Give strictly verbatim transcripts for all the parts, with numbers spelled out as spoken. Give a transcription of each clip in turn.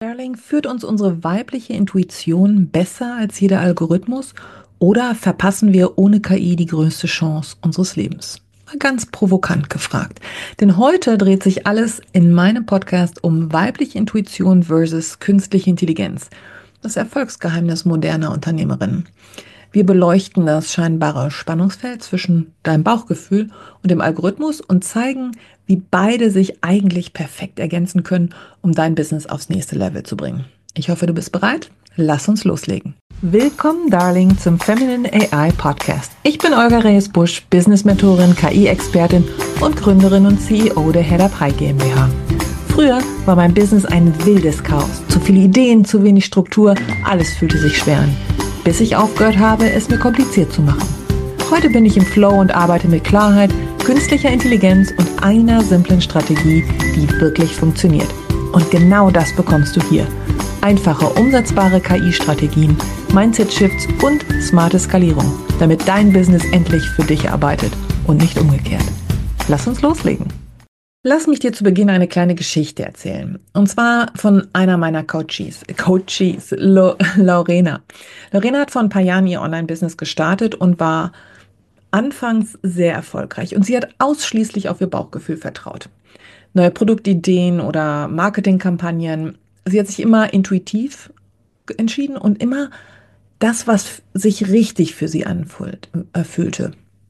Darling, führt uns unsere weibliche Intuition besser als jeder Algorithmus oder verpassen wir ohne K I die größte Chance unseres Lebens? Mal ganz provokant gefragt. Denn heute dreht sich alles in meinem Podcast um weibliche Intuition versus künstliche Intelligenz. Das Erfolgsgeheimnis moderner Unternehmerinnen. Wir beleuchten das scheinbare Spannungsfeld zwischen deinem Bauchgefühl und dem Algorithmus und zeigen, wie beide sich eigentlich perfekt ergänzen können, um dein Business aufs nächste Level zu bringen. Ich hoffe, du bist bereit. Lass uns loslegen. Willkommen, Darling, zum Feminine A I Podcast. Ich bin Olga Reyes-Busch, Business-Mentorin, K I-Expertin und Gründerin und C E O der Head Up High GmbH. Früher war mein Business ein wildes Chaos. Zu viele Ideen, zu wenig Struktur, alles fühlte sich schwer an. Bis ich aufgehört habe, es mir kompliziert zu machen. Heute bin ich im Flow und arbeite mit Klarheit, künstlicher Intelligenz und einer simplen Strategie, die wirklich funktioniert. Und genau das bekommst du hier. Einfache, umsetzbare K I-Strategien, Mindset-Shifts und smarte Skalierung, damit dein Business endlich für dich arbeitet und nicht umgekehrt. Lass uns loslegen. Lass mich dir zu Beginn eine kleine Geschichte erzählen. Und zwar von einer meiner Coaches, Coaches, Lo, Lorena. Lorena hat vor ein paar Jahren ihr Online-Business gestartet und war anfangs sehr erfolgreich. Und sie hat ausschließlich auf ihr Bauchgefühl vertraut. Neue Produktideen oder Marketingkampagnen. Sie hat sich immer intuitiv entschieden und immer das, was sich richtig für sie anfühlte.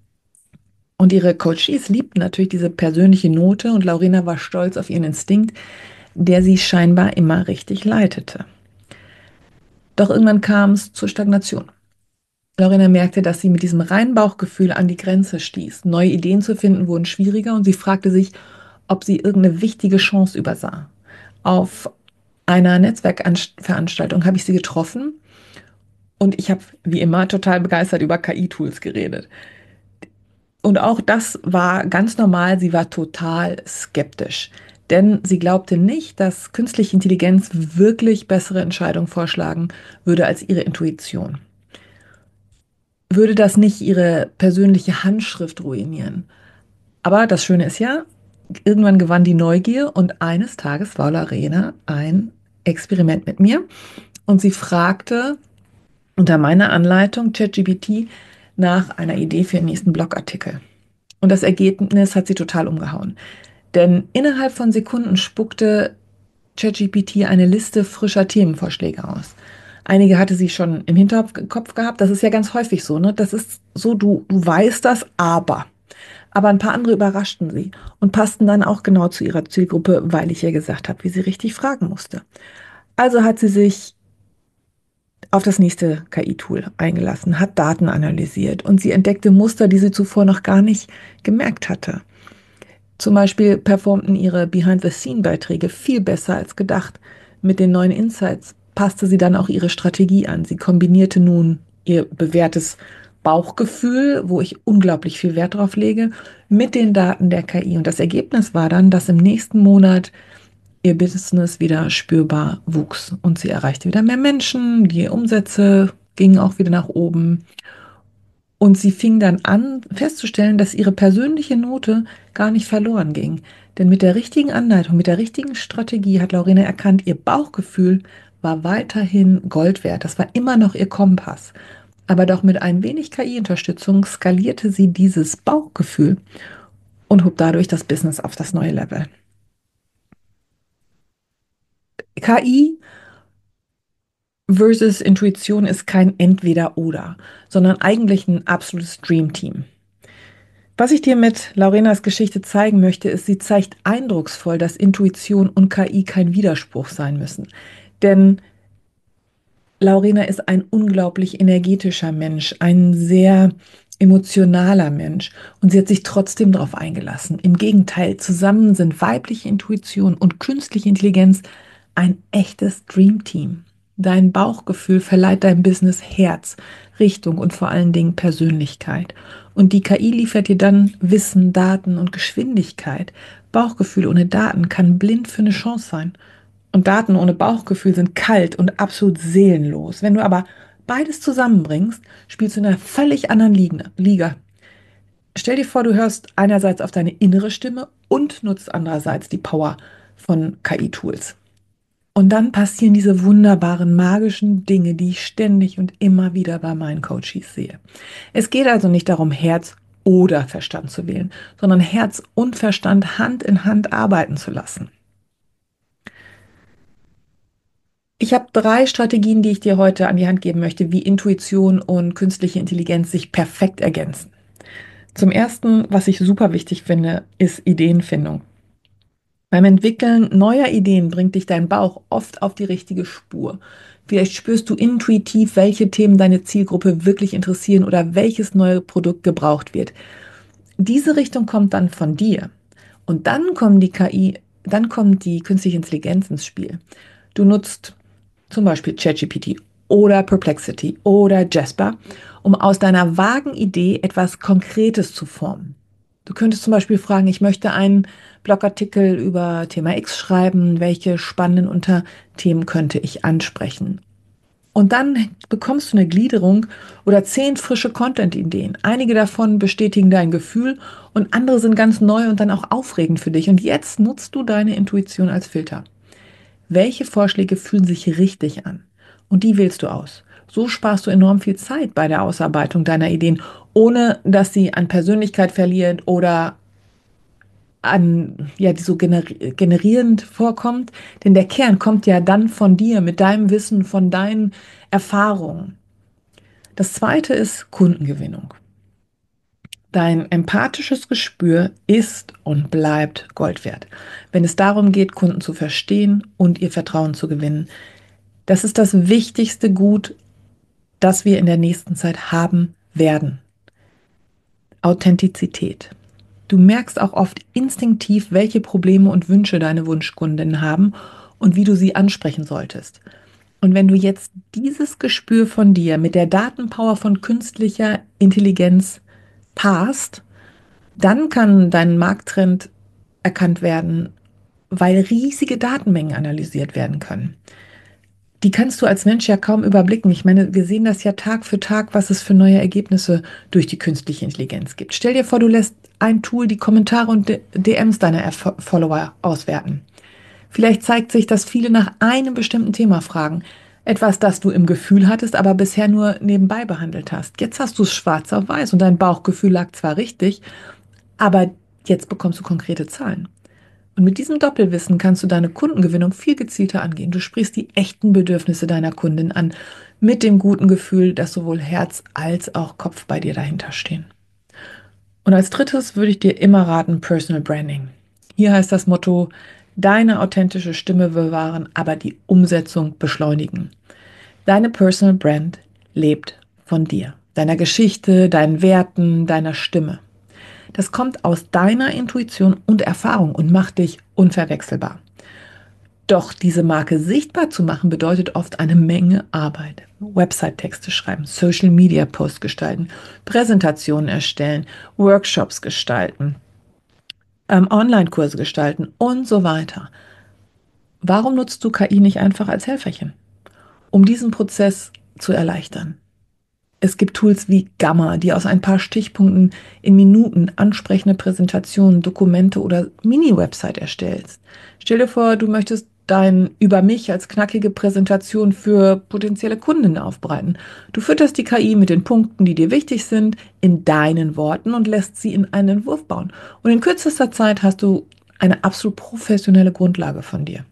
Und ihre Coaches liebten natürlich diese persönliche Note und Lorena war stolz auf ihren Instinkt, der sie scheinbar immer richtig leitete. Doch irgendwann kam es zur Stagnation. Lorena merkte, dass sie mit diesem reinen Bauchgefühl an die Grenze stieß. Neue Ideen zu finden wurden schwieriger und sie fragte sich, ob sie irgendeine wichtige Chance übersah. Auf einer Netzwerkveranstaltung habe ich sie getroffen und ich habe wie immer total begeistert über K I-Tools geredet. Und auch das war ganz normal, sie war total skeptisch. Denn sie glaubte nicht, dass künstliche Intelligenz wirklich bessere Entscheidungen vorschlagen würde als ihre Intuition. Würde das nicht ihre persönliche Handschrift ruinieren? Aber das Schöne ist ja, irgendwann gewann die Neugier und eines Tages war Lorena ein Experiment mit mir und sie fragte unter meiner Anleitung ChatGPT nach einer Idee für den nächsten Blogartikel. Und das Ergebnis hat sie total umgehauen. Denn innerhalb von Sekunden spuckte ChatGPT eine Liste frischer Themenvorschläge aus. Einige hatte sie schon im Hinterkopf gehabt. Das ist ja ganz häufig so, ne? Das ist so, du, du weißt das, aber. Aber ein paar andere überraschten sie und passten dann auch genau zu ihrer Zielgruppe, weil ich ihr gesagt habe, wie sie richtig fragen musste. Also hat sie sich auf das nächste K I-Tool eingelassen, hat Daten analysiert und sie entdeckte Muster, die sie zuvor noch gar nicht gemerkt hatte. Zum Beispiel performten ihre Behind-the-Scene-Beiträge viel besser als gedacht. Mit den neuen Insights passte sie dann auch ihre Strategie an. Sie kombinierte nun ihr bewährtes Bauchgefühl, wo ich unglaublich viel Wert drauf lege, mit den Daten der K I. Und das Ergebnis war dann, dass im nächsten Monat ihr Business wieder spürbar wuchs und sie erreichte wieder mehr Menschen, die Umsätze gingen auch wieder nach oben. Und sie fing dann an festzustellen, dass ihre persönliche Note gar nicht verloren ging. Denn mit der richtigen Anleitung, mit der richtigen Strategie hat Lorena erkannt, ihr Bauchgefühl war weiterhin Gold wert. Das war immer noch ihr Kompass. Aber doch mit ein wenig K I-Unterstützung skalierte sie dieses Bauchgefühl und hob dadurch das Business auf das neue Level. K I versus Intuition ist kein Entweder-Oder, sondern eigentlich ein absolutes Dream-Team. Was ich dir mit Lorenas Geschichte zeigen möchte, ist, sie zeigt eindrucksvoll, dass Intuition und K I kein Widerspruch sein müssen. Denn Lorena ist ein unglaublich energetischer Mensch, ein sehr emotionaler Mensch und sie hat sich trotzdem darauf eingelassen. Im Gegenteil, zusammen sind weibliche Intuition und künstliche Intelligenz ein echtes Dreamteam. Dein Bauchgefühl verleiht deinem Business Herz, Richtung und vor allen Dingen Persönlichkeit. Und die K I liefert dir dann Wissen, Daten und Geschwindigkeit. Bauchgefühl ohne Daten kann blind für eine Chance sein. Und Daten ohne Bauchgefühl sind kalt und absolut seelenlos. Wenn du aber beides zusammenbringst, spielst du in einer völlig anderen Liga. Stell dir vor, du hörst einerseits auf deine innere Stimme und nutzt andererseits die Power von K I-Tools. Und dann passieren diese wunderbaren, magischen Dinge, die ich ständig und immer wieder bei meinen Coaches sehe. Es geht also nicht darum, Herz oder Verstand zu wählen, sondern Herz und Verstand Hand in Hand arbeiten zu lassen. Ich habe drei Strategien, die ich dir heute an die Hand geben möchte, wie Intuition und künstliche Intelligenz sich perfekt ergänzen. Zum Ersten, was ich super wichtig finde, ist Ideenfindung. Beim Entwickeln neuer Ideen bringt dich dein Bauch oft auf die richtige Spur. Vielleicht spürst du intuitiv, welche Themen deine Zielgruppe wirklich interessieren oder welches neue Produkt gebraucht wird. Diese Richtung kommt dann von dir. Und dann kommen die K I, dann kommt die künstliche Intelligenz ins Spiel. Du nutzt zum Beispiel ChatGPT oder Perplexity oder Jasper, um aus deiner vagen Idee etwas Konkretes zu formen. Du könntest zum Beispiel fragen, ich möchte einen Blogartikel über Thema X schreiben, welche spannenden Unterthemen könnte ich ansprechen? Und dann bekommst du eine Gliederung oder zehn frische Content-Ideen. Einige davon bestätigen dein Gefühl und andere sind ganz neu und dann auch aufregend für dich. Und jetzt nutzt du deine Intuition als Filter. Welche Vorschläge fühlen sich richtig an? Und die wählst du aus. So sparst du enorm viel Zeit bei der Ausarbeitung deiner Ideen, ohne dass sie an Persönlichkeit verlieren oder an, ja, die so gener- generierend vorkommt. Denn der Kern kommt ja dann von dir, mit deinem Wissen, von deinen Erfahrungen. Das zweite ist Kundengewinnung. Dein empathisches Gespür ist und bleibt Gold wert, wenn es darum geht, Kunden zu verstehen und ihr Vertrauen zu gewinnen. Das ist das wichtigste Gut, das wir in der nächsten Zeit haben werden. Authentizität. Du merkst auch oft instinktiv, welche Probleme und Wünsche deine Wunschkundinnen haben und wie du sie ansprechen solltest. Und wenn du jetzt dieses Gespür von dir mit der Datenpower von künstlicher Intelligenz paarst, dann kann dein Markttrend erkannt werden, weil riesige Datenmengen analysiert werden können. Die kannst du als Mensch ja kaum überblicken. Ich meine, wir sehen das ja Tag für Tag, was es für neue Ergebnisse durch die künstliche Intelligenz gibt. Stell dir vor, du lässt ein Tool die Kommentare und D Ms deiner Erf- Follower auswerten. Vielleicht zeigt sich, dass viele nach einem bestimmten Thema fragen. Etwas, das du im Gefühl hattest, aber bisher nur nebenbei behandelt hast. Jetzt hast du es schwarz auf weiß und dein Bauchgefühl lag zwar richtig, aber jetzt bekommst du konkrete Zahlen. Und mit diesem Doppelwissen kannst du deine Kundengewinnung viel gezielter angehen. Du sprichst die echten Bedürfnisse deiner Kundin an, mit dem guten Gefühl, dass sowohl Herz als auch Kopf bei dir dahinter stehen. Und als drittes würde ich dir immer raten, Personal Branding. Hier heißt das Motto, deine authentische Stimme bewahren, aber die Umsetzung beschleunigen. Deine Personal Brand lebt von dir, deiner Geschichte, deinen Werten, deiner Stimme. Das kommt aus deiner Intuition und Erfahrung und macht dich unverwechselbar. Doch diese Marke sichtbar zu machen, bedeutet oft eine Menge Arbeit. Website-Texte schreiben, Social-Media-Posts gestalten, Präsentationen erstellen, Workshops gestalten, ähm, Online-Kurse gestalten und so weiter. Warum nutzt du K I nicht einfach als Helferchen, um diesen Prozess zu erleichtern? Es gibt Tools wie Gamma, die aus ein paar Stichpunkten in Minuten ansprechende Präsentationen, Dokumente oder Mini-Website erstellst. Stell dir vor, du möchtest dein Über mich als knackige Präsentation für potenzielle Kunden aufbereiten. Du fütterst die K I mit den Punkten, die dir wichtig sind, in deinen Worten und lässt sie in einen Entwurf bauen. Und in kürzester Zeit hast du eine absolut professionelle Grundlage von dir.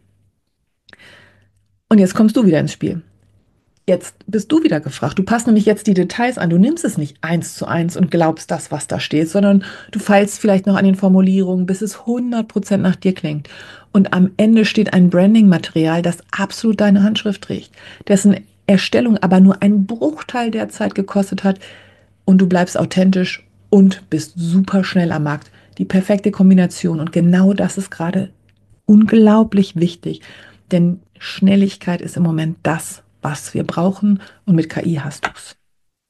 Und jetzt kommst du wieder ins Spiel. Jetzt bist du wieder gefragt. Du passt nämlich jetzt die Details an. Du nimmst es nicht eins zu eins und glaubst das, was da steht, sondern du feilst vielleicht noch an den Formulierungen, bis es hundert Prozent nach dir klingt. Und am Ende steht ein Branding-Material, das absolut deine Handschrift trägt, dessen Erstellung aber nur einen Bruchteil der Zeit gekostet hat. Und du bleibst authentisch und bist super schnell am Markt. Die perfekte Kombination. Und genau das ist gerade unglaublich wichtig, denn Schnelligkeit ist im Moment das, was wir brauchen, und mit K I hast du es.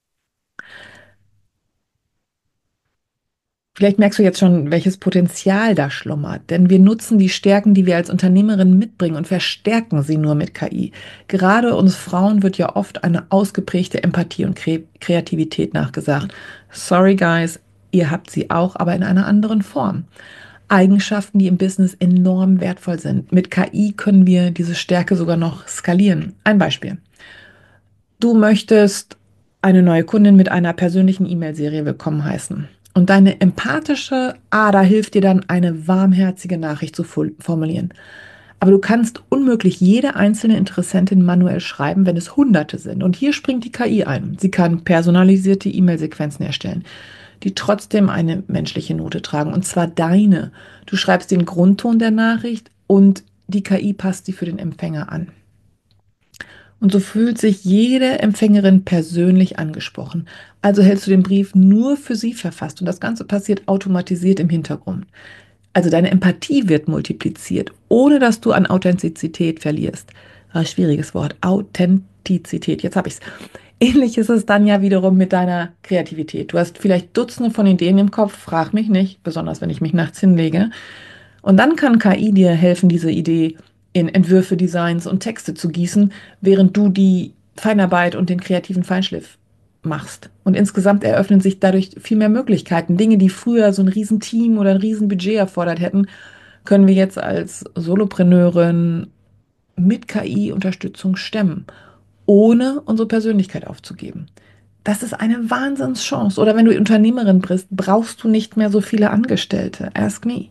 Vielleicht merkst du jetzt schon, welches Potenzial da schlummert, denn wir nutzen die Stärken, die wir als Unternehmerin mitbringen und verstärken sie nur mit K I. Gerade uns Frauen wird ja oft eine ausgeprägte Empathie und Kre Kreativität nachgesagt. Sorry guys, ihr habt sie auch, aber in einer anderen Form. Eigenschaften, die im Business enorm wertvoll sind. Mit K I können wir diese Stärke sogar noch skalieren. Ein Beispiel. Du möchtest eine neue Kundin mit einer persönlichen E-Mail-Serie willkommen heißen. Und deine empathische Ader hilft dir dann, eine warmherzige Nachricht zu formulieren. Aber du kannst unmöglich jede einzelne Interessentin manuell schreiben, wenn es Hunderte sind. Und hier springt die K I ein. Sie kann personalisierte E-Mail-Sequenzen erstellen, die trotzdem eine menschliche Note tragen. Und zwar deine. Du schreibst den Grundton der Nachricht und die K I passt sie für den Empfänger an. Und so fühlt sich jede Empfängerin persönlich angesprochen. Also hältst du den Brief nur für sie verfasst und das Ganze passiert automatisiert im Hintergrund. Also deine Empathie wird multipliziert, ohne dass du an Authentizität verlierst. Ah, schwieriges Wort, Authentizität, jetzt habe ich es. Ähnlich ist es dann ja wiederum mit deiner Kreativität. Du hast vielleicht Dutzende von Ideen im Kopf, frag mich nicht, besonders wenn ich mich nachts hinlege. Und dann kann K I dir helfen, diese Idee in Entwürfe, Designs und Texte zu gießen, während du die Feinarbeit und den kreativen Feinschliff machst. Und insgesamt eröffnen sich dadurch viel mehr Möglichkeiten. Dinge, die früher so ein Riesenteam oder ein Riesenbudget erfordert hätten, können wir jetzt als Solopreneurin mit K I-Unterstützung stemmen, ohne unsere Persönlichkeit aufzugeben. Das ist eine Wahnsinnschance. Oder wenn du Unternehmerin bist, brauchst du nicht mehr so viele Angestellte. Ask me.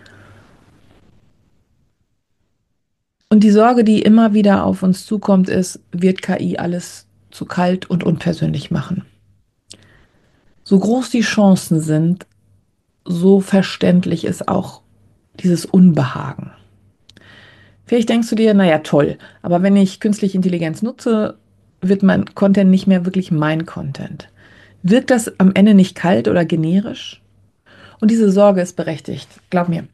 Und die Sorge, die immer wieder auf uns zukommt, ist, wird K I alles zu kalt und unpersönlich machen? So groß die Chancen sind, so verständlich ist auch dieses Unbehagen. Vielleicht denkst du dir, naja, toll, aber wenn ich künstliche Intelligenz nutze, wird mein Content nicht mehr wirklich mein Content. Wirkt das am Ende nicht kalt oder generisch? Und diese Sorge ist berechtigt, glaub mir.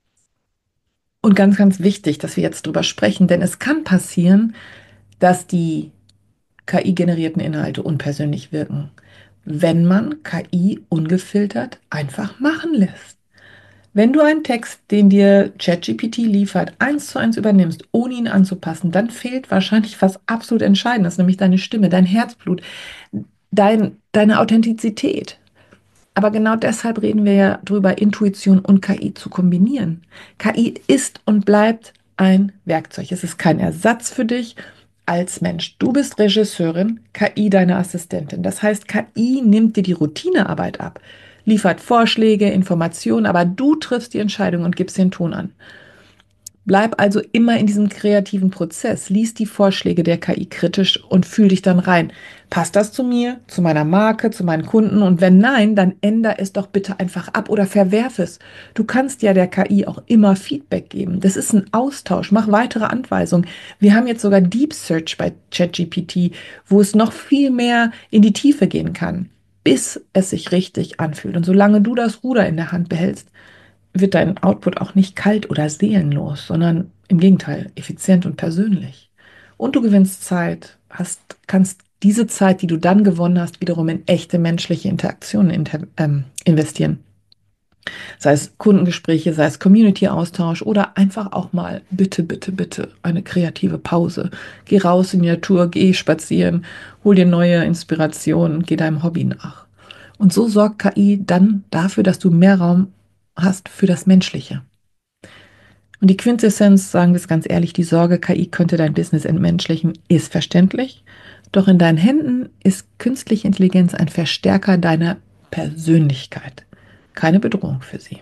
Und ganz, ganz wichtig, dass wir jetzt drüber sprechen, denn es kann passieren, dass die K I-generierten Inhalte unpersönlich wirken, wenn man K I ungefiltert einfach machen lässt. Wenn du einen Text, den dir ChatGPT liefert, eins zu eins übernimmst, ohne ihn anzupassen, dann fehlt wahrscheinlich was absolut Entscheidendes, nämlich deine Stimme, dein Herzblut, dein, deine Authentizität. Aber genau deshalb reden wir ja drüber, Intuition und K I zu kombinieren. K I ist und bleibt ein Werkzeug. Es ist kein Ersatz für dich als Mensch. Du bist Regisseurin, K I deine Assistentin. Das heißt, K I nimmt dir die Routinearbeit ab, liefert Vorschläge, Informationen, aber du triffst die Entscheidung und gibst den Ton an. Bleib also immer in diesem kreativen Prozess, lies die Vorschläge der K I kritisch und fühl dich dann rein. Passt das zu mir, zu meiner Marke, zu meinen Kunden? Und wenn nein, dann änder es doch bitte einfach ab oder verwerf es. Du kannst ja der K I auch immer Feedback geben. Das ist ein Austausch. Mach weitere Anweisungen. Wir haben jetzt sogar Deep Search bei ChatGPT, wo es noch viel mehr in die Tiefe gehen kann, bis es sich richtig anfühlt. Und solange du das Ruder in der Hand behältst, wird dein Output auch nicht kalt oder seelenlos, sondern im Gegenteil effizient und persönlich. Und du gewinnst Zeit, hast, kannst diese Zeit, die du dann gewonnen hast, wiederum in echte menschliche Interaktionen inter, ähm, investieren. Sei es Kundengespräche, sei es Community-Austausch oder einfach auch mal bitte, bitte, bitte eine kreative Pause. Geh raus in die Natur, geh spazieren, hol dir neue Inspirationen, geh deinem Hobby nach. Und so sorgt K I dann dafür, dass du mehr Raum hast für das Menschliche. Und die Quintessenz, sagen wir es ganz ehrlich, die Sorge, K I könnte dein Business entmenschlichen, ist verständlich. Doch in deinen Händen ist künstliche Intelligenz ein Verstärker deiner Persönlichkeit, keine Bedrohung für sie.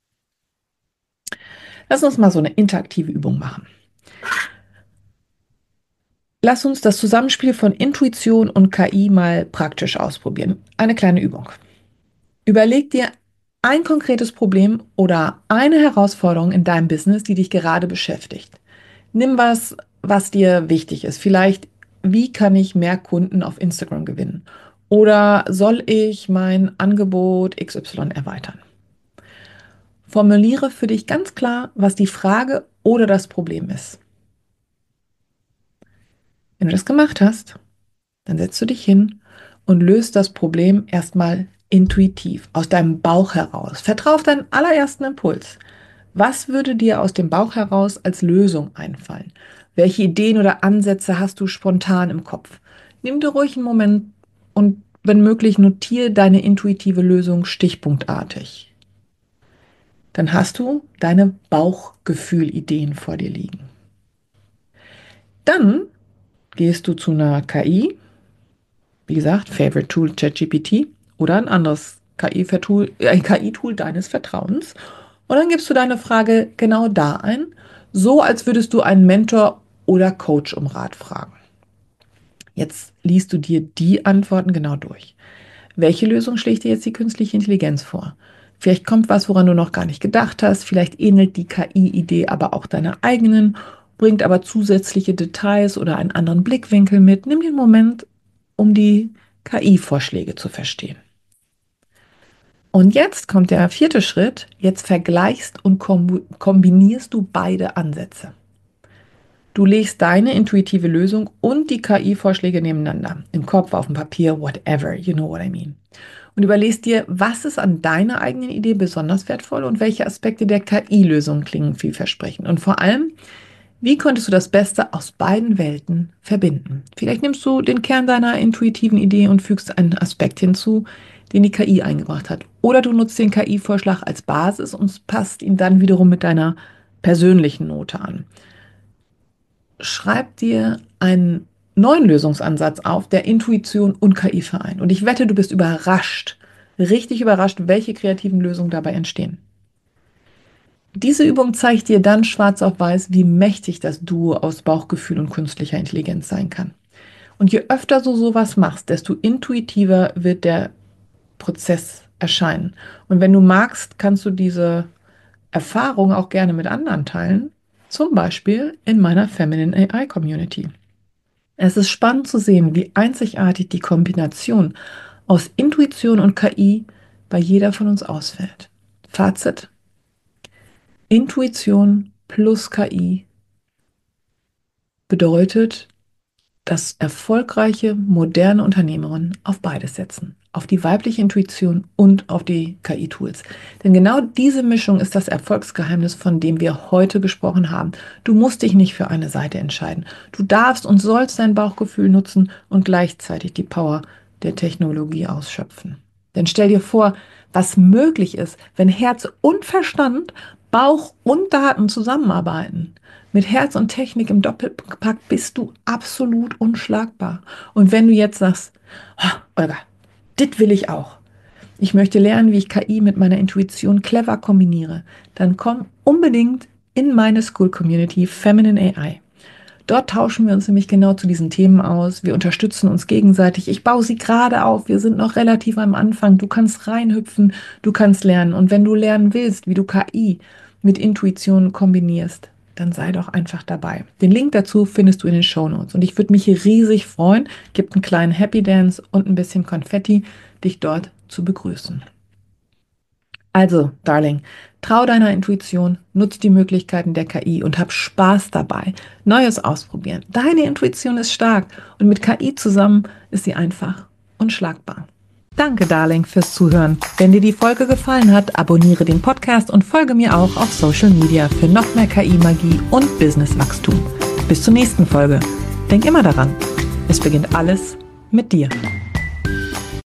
Lass uns mal so eine interaktive Übung machen. Lass uns das Zusammenspiel von Intuition und K I mal praktisch ausprobieren. Eine kleine Übung. Überleg dir ein konkretes Problem oder eine Herausforderung in deinem Business, die dich gerade beschäftigt. Nimm was, was dir wichtig ist. Vielleicht, wie kann ich mehr Kunden auf Instagram gewinnen? Oder soll ich mein Angebot X Y erweitern? Formuliere für dich ganz klar, was die Frage oder das Problem ist. Wenn du das gemacht hast, dann setzt du dich hin und löst das Problem erstmal intuitiv, aus deinem Bauch heraus. Vertrau auf deinen allerersten Impuls. Was würde dir aus dem Bauch heraus als Lösung einfallen? Welche Ideen oder Ansätze hast du spontan im Kopf? Nimm dir ruhig einen Moment und wenn möglich, notiere deine intuitive Lösung stichpunktartig. dann hast du deine Bauchgefühlideen vor dir liegen. Dann gehst du zu einer K I, wie gesagt, Favorite Tool ChatGPT oder ein anderes K I-Tool, ein K I-Tool deines Vertrauens. Und dann gibst du deine Frage genau da ein, so als würdest du einen Mentor oder Coach um Rat fragen. Jetzt liest du dir die Antworten genau durch. Welche Lösung schlägt dir jetzt die künstliche Intelligenz vor? Vielleicht kommt was, woran du noch gar nicht gedacht hast. Vielleicht ähnelt die K I-Idee aber auch deiner eigenen, bringt aber zusätzliche Details oder einen anderen Blickwinkel mit. Nimm den Moment, um die K I-Vorschläge zu verstehen. Und jetzt kommt der vierte Schritt. Jetzt vergleichst und kombinierst du beide Ansätze. Du legst deine intuitive Lösung und die K I-Vorschläge nebeneinander. Im Kopf, auf dem Papier, whatever, you know what I mean. Und überlegst dir, was ist an deiner eigenen Idee besonders wertvoll und welche Aspekte der K I-Lösung klingen vielversprechend. Und vor allem, wie könntest du das Beste aus beiden Welten verbinden? Vielleicht nimmst du den Kern deiner intuitiven Idee und fügst einen Aspekt hinzu, den die K I eingebracht hat. Oder du nutzt den K I-Vorschlag als Basis und passt ihn dann wiederum mit deiner persönlichen Note an. Schreib dir einen neuen Lösungsansatz auf, der Intuition und K I vereint. Und ich wette, du bist überrascht, richtig überrascht, welche kreativen Lösungen dabei entstehen. Diese Übung zeigt dir dann schwarz auf weiß, wie mächtig das Duo aus Bauchgefühl und künstlicher Intelligenz sein kann. Und je öfter du sowas machst, desto intuitiver wird der Prozess erscheinen. Und wenn du magst, kannst du diese Erfahrung auch gerne mit anderen teilen, zum Beispiel in meiner Feminine A I Community. Es ist spannend zu sehen, wie einzigartig die Kombination aus Intuition und K I bei jeder von uns ausfällt. Fazit: Intuition plus K I bedeutet, dass erfolgreiche, moderne Unternehmerinnen auf beides setzen. Auf die weibliche Intuition und auf die K I-Tools. Denn genau diese Mischung ist das Erfolgsgeheimnis, von dem wir heute gesprochen haben. Du musst dich nicht für eine Seite entscheiden. Du darfst und sollst dein Bauchgefühl nutzen und gleichzeitig die Power der Technologie ausschöpfen. Denn stell dir vor, was möglich ist, wenn Herz und Verstand, Bauch und Daten zusammenarbeiten. Mit Herz und Technik im Doppelpack bist du absolut unschlagbar. Und wenn du jetzt sagst, oh, Olga, das will ich auch. Ich möchte lernen, wie ich K I mit meiner Intuition clever kombiniere. Dann komm unbedingt in meine School Community Feminine A I. Dort tauschen wir uns nämlich genau zu diesen Themen aus. Wir unterstützen uns gegenseitig. Ich baue sie gerade auf. Wir sind noch relativ am Anfang. Du kannst reinhüpfen, du kannst lernen. Und wenn du lernen willst, wie du K I mit Intuition kombinierst, dann sei doch einfach dabei. Den Link dazu findest du in den Shownotes. Und ich würde mich hier riesig freuen, gibt einen kleinen Happy Dance und ein bisschen Konfetti, dich dort zu begrüßen. Also, Darling, trau deiner Intuition, nutz die Möglichkeiten der K I und hab Spaß dabei. Neues ausprobieren. Deine Intuition ist stark und mit K I zusammen ist sie einfach unschlagbar. Danke, Darling, fürs Zuhören. Wenn dir die Folge gefallen hat, abonniere den Podcast und folge mir auch auf Social Media für noch mehr K I-Magie und Businesswachstum. Bis zur nächsten Folge. Denk immer daran, es beginnt alles mit dir.